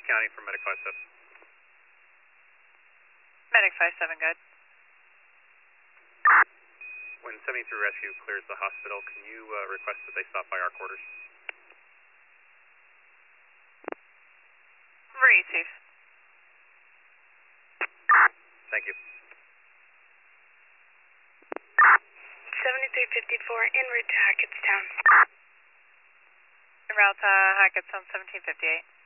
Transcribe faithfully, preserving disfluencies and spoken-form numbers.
County for Medic five seven. Medic five seven, good. When seventy-three Rescue clears the hospital, can you uh, request that they stop by our quarters? Read, Chief. Thank you. seventy-three fifty-four, en route to Hackettstown. En route to Hackettstown, seventeen fifty-eight.